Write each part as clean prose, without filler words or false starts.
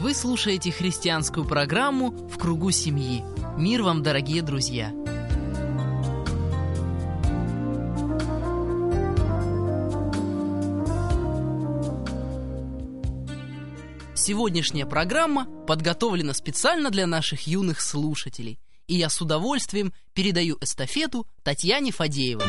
Вы слушаете христианскую программу «В кругу семьи». Мир вам, дорогие друзья! Сегодняшняя программа подготовлена специально для наших юных слушателей, и я с удовольствием передаю эстафету Татьяне Фадеевой.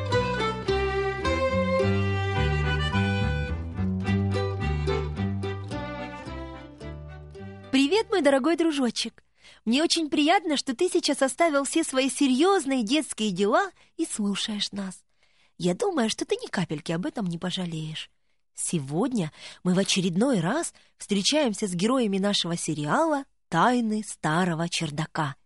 Привет, мой дорогой дружочек! Мне очень приятно, что ты сейчас оставил все свои серьезные детские дела и слушаешь нас. Я думаю, что ты ни капельки об этом не пожалеешь. Сегодня мы в очередной раз встречаемся с героями нашего сериала «Тайны старого чердака».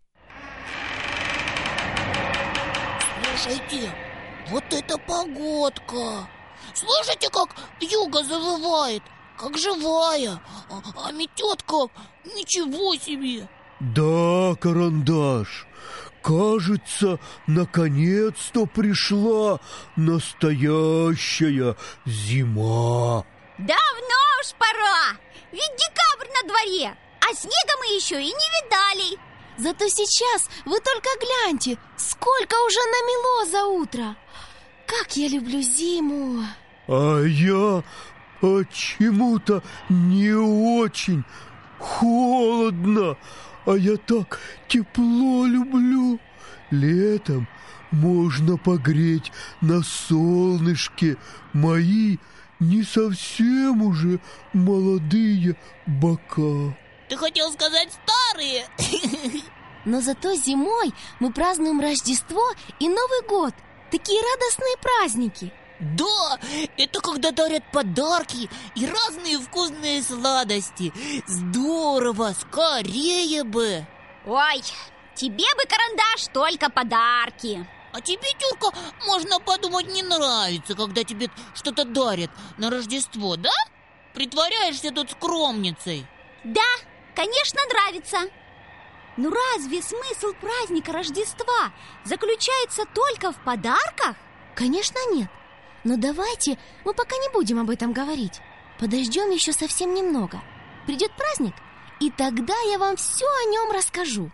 Слушайте, вот это погодка! Слышите, как вьюга завывает? Как живая, а метет как, ничего себе! Да, Карандаш, кажется, наконец-то пришла настоящая зима. Давно уж пора, ведь декабрь на дворе, а снега мы еще и не видали. Зато сейчас вы только гляньте, сколько уже намело за утро. Как я люблю зиму. А я почему-то не очень. Холодно, а я так тепло люблю. Летом можно погреть на солнышке мои не совсем уже молодые бока. Ты хотел сказать старые? Но зато зимой мы празднуем Рождество и Новый год. Такие радостные праздники. Да, это когда дарят подарки и разные вкусные сладости. Здорово, скорее бы. Ой, тебе бы, Карандаш, только подарки. А тебе, Тюрка, можно подумать, не нравится, когда тебе что-то дарят на Рождество, да? Притворяешься тут скромницей. Да, конечно, нравится. Но разве смысл праздника Рождества заключается только в подарках? Конечно, нет. Но давайте мы пока не будем об этом говорить. Подождем еще совсем немного. Придет праздник, и тогда я вам все о нем расскажу.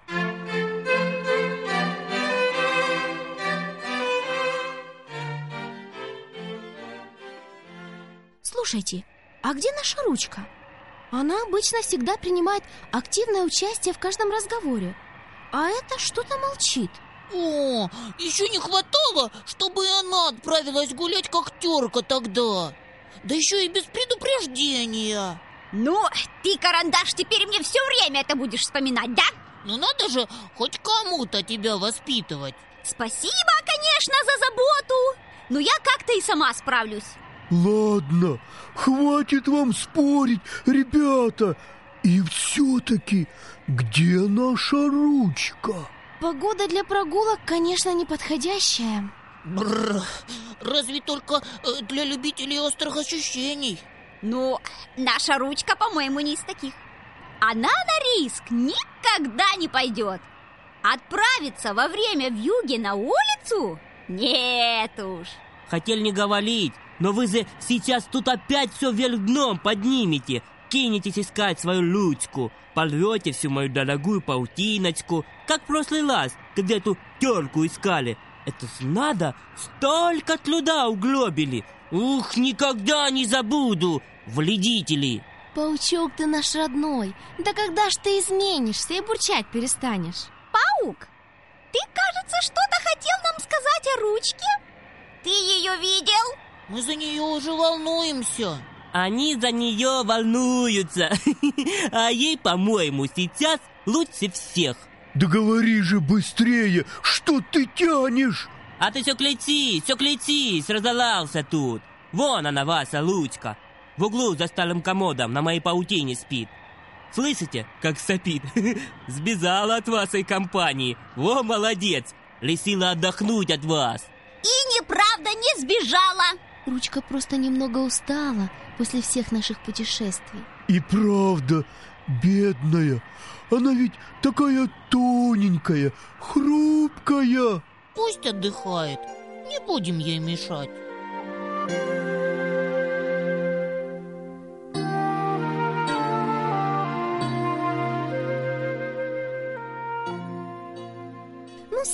Слушайте, а где наша ручка? Она обычно всегда принимает активное участие в каждом разговоре. А это что-то молчит. О, еще не хватало, чтобы и она отправилась гулять, как Тёрка тогда. Да еще и без предупреждения. Ну, ты, Карандаш, теперь мне все время это будешь вспоминать, да? Ну надо же хоть кому-то тебя воспитывать. Спасибо, конечно, за заботу. Но я как-то и сама справлюсь. Ладно, хватит вам спорить, ребята. И все-таки, где наша ручка? Погода для прогулок, конечно, неподходящая. Бррр, разве только для любителей острых ощущений. Ну, наша ручка, по-моему, не из таких. Она на риск никогда не пойдет. Отправиться во время вьюги на улицу? Нет уж. Хотел не говорить, но вы же сейчас тут опять все вверх дном поднимете. Кинетесь искать свою ручку, порвете всю мою дорогую паутиночку, как в прошлый раз, когда эту Тёрку искали. Это ж надо, столько труда угробили. Ух, никогда не забуду, вредители. Паучок ты наш родной. Да когда ж ты изменишься и бурчать перестанешь? Паук, ты, кажется, что-то хотел нам сказать о ручке? Ты ее видел? Мы за нее уже волнуемся. Они за нее волнуются. А ей, по-моему, сейчас лучше всех. Да говори же быстрее, что ты тянешь? А ты все клетись, разолался тут. Вон она, ваша ручка. В углу за старым комодом на моей паутине спит. Слышите, как сопит? Сбежала от вашей компании. Во, молодец, решила отдохнуть от вас. И неправда, не сбежала. Ручка просто немного устала после всех наших путешествий. И правда, бедная. Она ведь такая тоненькая, хрупкая. Пусть отдыхает, не будем ей мешать.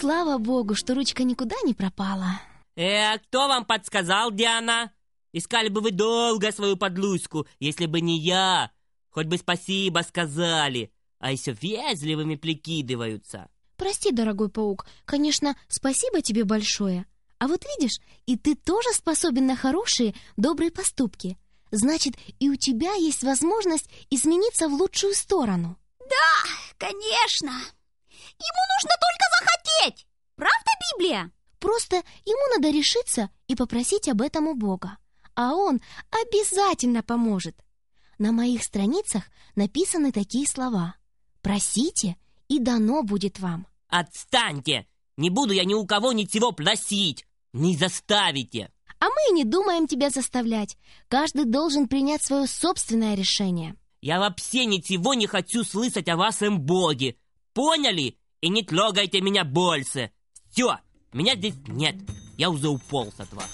слава богу, что ручка никуда не пропала. Кто вам подсказал, Диана? Искали бы вы долго свою подлузку, если бы не я. Хоть бы спасибо сказали, а еще вежливыми прикидываются. Прости, дорогой паук, конечно, спасибо тебе большое. А вот видишь, и ты тоже способен на хорошие, добрые поступки. Значит, и у тебя есть возможность измениться в лучшую сторону. Да, конечно. Ему нужно только захотеть. Правда, Библия? Просто ему надо решиться и попросить об этом у Бога. А Он обязательно поможет. На моих страницах написаны такие слова: «Просите, и дано будет вам». Отстаньте! Не буду я ни у кого ничего просить. Не заставите. А мы и не думаем тебя заставлять. Каждый должен принять свое собственное решение. Я вообще ничего не хочу слышать о вашем Боге. Поняли? И не трогайте меня больше. Все, меня здесь нет. Я уже уполз от вас.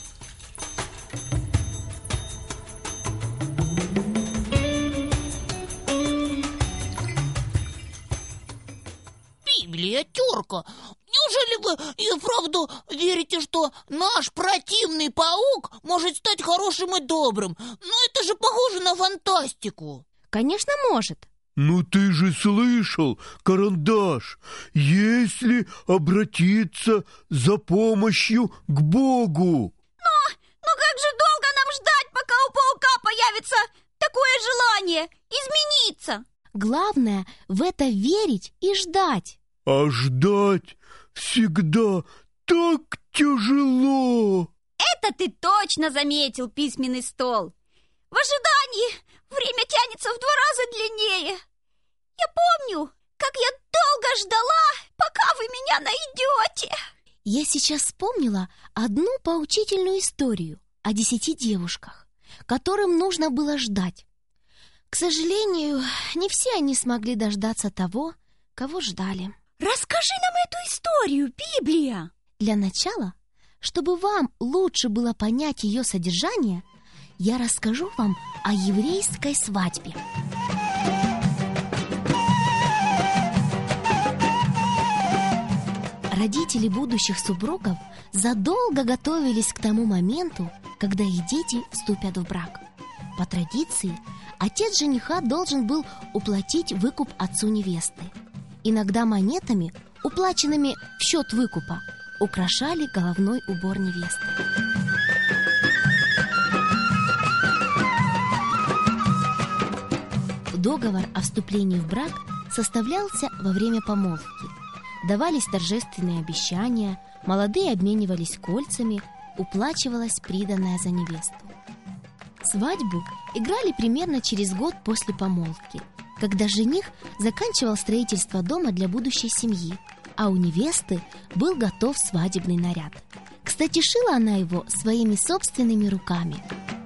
Библиотёрка, неужели вы и вправду верите, что наш противный паук может стать хорошим и добрым? Но это же похоже на фантастику. Конечно, может. Ну ты же слышал, Карандаш, если обратиться за помощью к Богу. Ну как же долго нам ждать, пока у паука появится такое желание измениться? Главное в это верить и ждать. А ждать всегда так тяжело. Это ты точно заметил, письменный стол. В ожидании время тянется в 2 раза длиннее. Я помню, как я долго ждала, пока вы меня найдете. Я сейчас вспомнила одну поучительную историю о 10 девушках, которым нужно было ждать. К сожалению, не все они смогли дождаться того, кого ждали. Расскажи нам эту историю, Библия. Для начала, чтобы вам лучше было понять ее содержание, я расскажу вам о еврейской свадьбе. Родители будущих супругов задолго готовились к тому моменту, когда их дети вступят в брак. По традиции, отец жениха должен был уплатить выкуп отцу невесты. Иногда монетами, уплаченными в счет выкупа, украшали головной убор невесты. Договор о вступлении в брак составлялся во время помолвки. Давались торжественные обещания, молодые обменивались кольцами, уплачивалось приданое за невесту. Свадьбу играли примерно через год после помолвки, когда жених заканчивал строительство дома для будущей семьи, а у невесты был готов свадебный наряд. Кстати, шила она его своими собственными руками.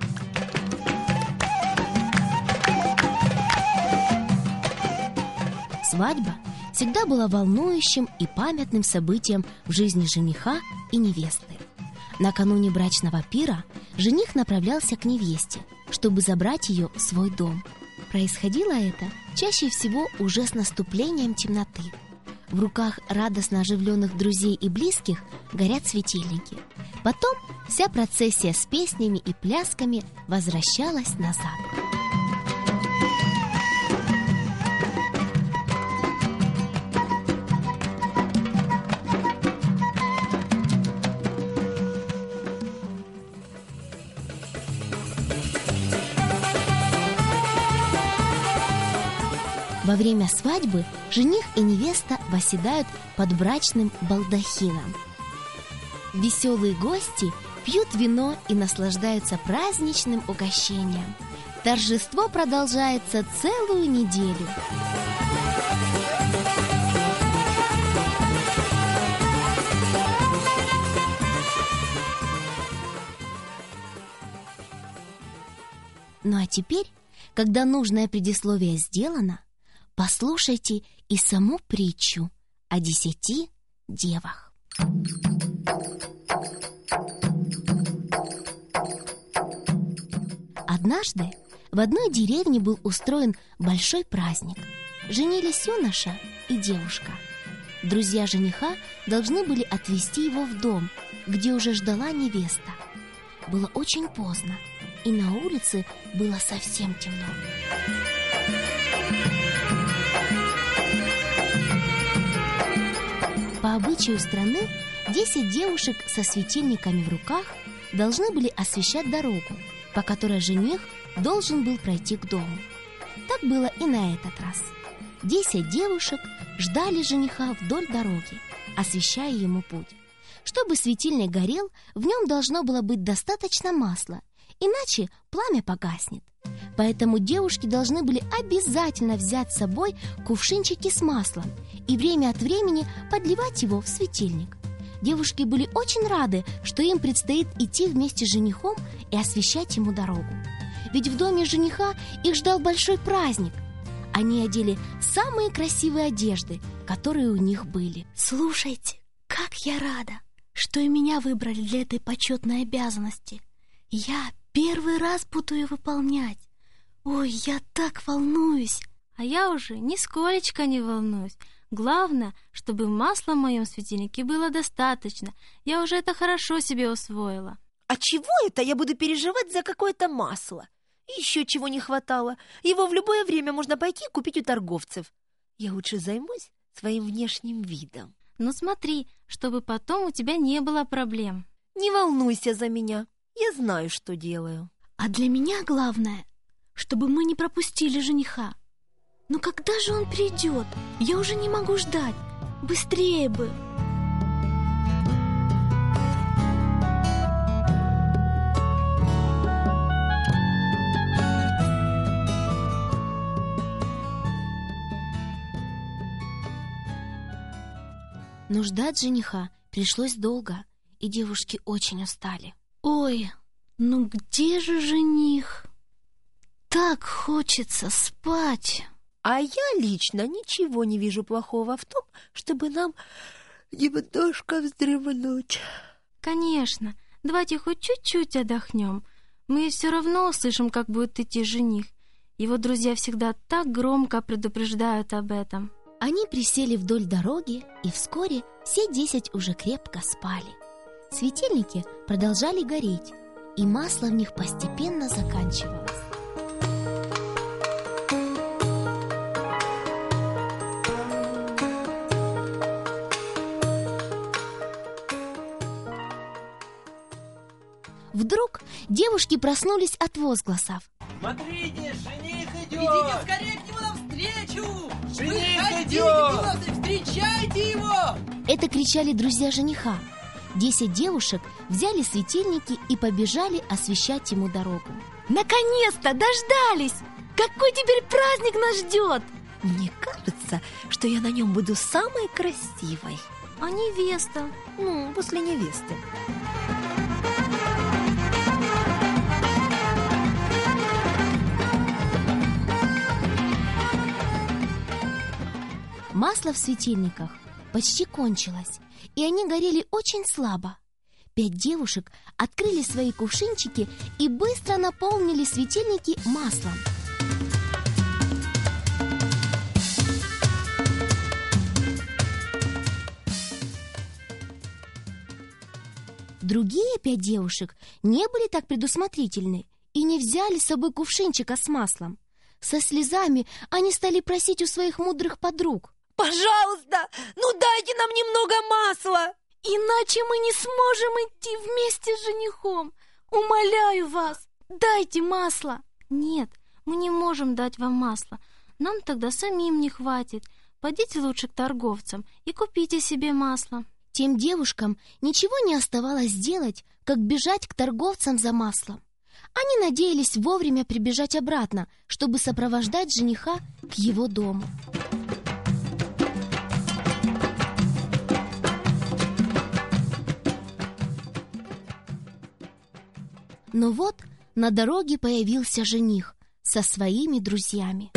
Свадьба всегда была волнующим и памятным событием в жизни жениха и невесты. Накануне брачного пира жених направлялся к невесте, чтобы забрать ее в свой дом. Происходило это чаще всего уже с наступлением темноты. В руках радостно оживленных друзей и близких горят светильники. Потом вся процессия с песнями и плясками возвращалась назад. Во время свадьбы жених и невеста восседают под брачным балдахином. Веселые гости пьют вино и наслаждаются праздничным угощением. Торжество продолжается целую неделю. Ну а теперь, когда нужное предисловие сделано, послушайте и саму притчу о 10 девах. Однажды в одной деревне был устроен большой праздник. Женились юноша и девушка. Друзья жениха должны были отвезти его в дом, где уже ждала невеста. Было очень поздно, и на улице было совсем темно. По обычаю страны 10 девушек со светильниками в руках должны были освещать дорогу, по которой жених должен был пройти к дому. Так было и на этот раз. 10 девушек ждали жениха вдоль дороги, освещая ему путь. Чтобы светильник горел, в нем должно было быть достаточно масла, иначе пламя погаснет. Поэтому девушки должны были обязательно взять с собой кувшинчики с маслом и время от времени подливать его в светильник. Девушки были очень рады, что им предстоит идти вместе с женихом и освещать ему дорогу. Ведь в доме жениха их ждал большой праздник. Они одели самые красивые одежды, которые у них были. Слушайте, как я рада, что и меня выбрали для этой почетной обязанности. Я первый раз буду ее выполнять. Ой, я так волнуюсь. А я уже нисколечко не волнуюсь. Главное, чтобы масла в моем светильнике было достаточно. Я уже это хорошо себе усвоила. А чего это я буду переживать за какое-то масло? Еще чего не хватало. Его в любое время можно пойти купить у торговцев. Я лучше займусь своим внешним видом. Ну смотри, чтобы потом у тебя не было проблем. Не волнуйся за меня. Я знаю, что делаю. А для меня главное, чтобы мы не пропустили жениха. Но когда же он придет? Я уже не могу ждать. Быстрее бы! Но ждать жениха пришлось долго, и девушки очень устали. Ой, ну где же жених? Так хочется спать. А я лично ничего не вижу плохого в том, чтобы нам немножко вздремнуть. Конечно, давайте хоть чуть-чуть отдохнем. Мы все равно услышим, как будет идти жених. Его друзья всегда так громко предупреждают об этом. Они присели вдоль дороги, и вскоре все 10 уже крепко спали. Светильники продолжали гореть, и масло в них постепенно заканчивалось. Вдруг девушки проснулись от возгласов. Смотрите, жених идет! Идите скорее к нему навстречу! Жених идет! Встречайте его! Это кричали друзья жениха. 10 девушек взяли светильники и побежали освещать ему дорогу. Наконец-то дождались! Какой теперь праздник нас ждет? Мне кажется, что я на нем буду самой красивой. А невеста? Ну, после невесты. Масло в светильниках почти кончилось, и они горели очень слабо. 5 девушек открыли свои кувшинчики и быстро наполнили светильники маслом. Другие 5 девушек не были так предусмотрительны и не взяли с собой кувшинчика с маслом. Со слезами они стали просить у своих мудрых подруг: Пожалуйста, ну дайте нам немного масла. Иначе мы не сможем идти вместе с женихом. Умоляю вас, дайте масло. Нет, мы не можем дать вам масло. Нам тогда самим не хватит. Пойдите лучше к торговцам и купите себе масло. Тем девушкам ничего не оставалось делать, как бежать к торговцам за маслом. Они надеялись вовремя прибежать обратно, чтобы сопровождать жениха к его дому. Но вот на дороге появился жених со своими друзьями.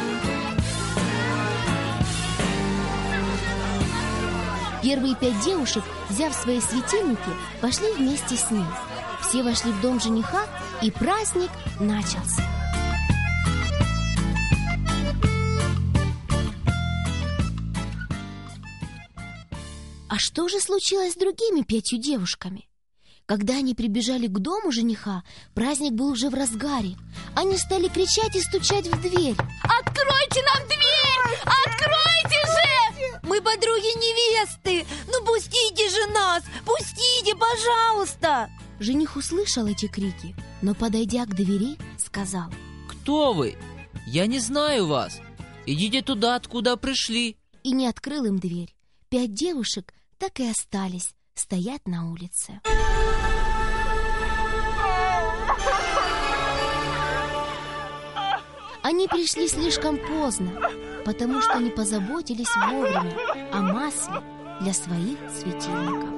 Первые 5 девушек, взяв свои светильники, пошли вместе с ним. Все вошли в дом жениха, и праздник начался. А что же случилось с другими 5 девушками? Когда они прибежали к дому жениха, праздник был уже в разгаре. Они стали кричать и стучать в дверь. Откройте нам дверь! Откройте же! Мы подруги невесты! Ну пустите же нас! Пустите, пожалуйста! Жених услышал эти крики, но, подойдя к двери, сказал: Кто вы? Я не знаю вас. Идите туда, откуда пришли. И не открыл им дверь. 5 девушек так и остались стоять на улице. Они пришли слишком поздно, потому что не позаботились вовремя о масле для своих светильников.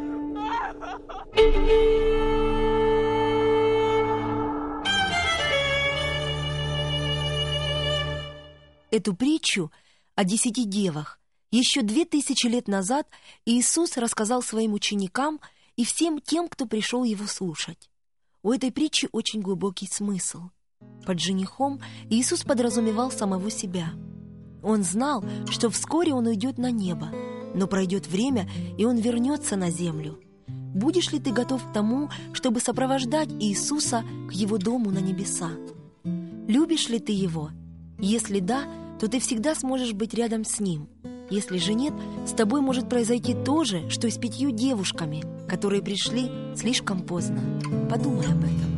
Эту притчу о 10 девах еще 2000 лет назад Иисус рассказал своим ученикам и всем тем, кто пришел его слушать. У этой притчи очень глубокий смысл. Под женихом Иисус подразумевал самого себя. Он знал, что вскоре он уйдет на небо, но пройдет время, и он вернется на землю. Будешь ли ты готов к тому, чтобы сопровождать Иисуса к его дому на небеса? Любишь ли ты его? Если да, то ты всегда сможешь быть рядом с ним. Если же нет, с тобой может произойти то же, что и с 5 девушками, которые пришли слишком поздно. Подумай об этом.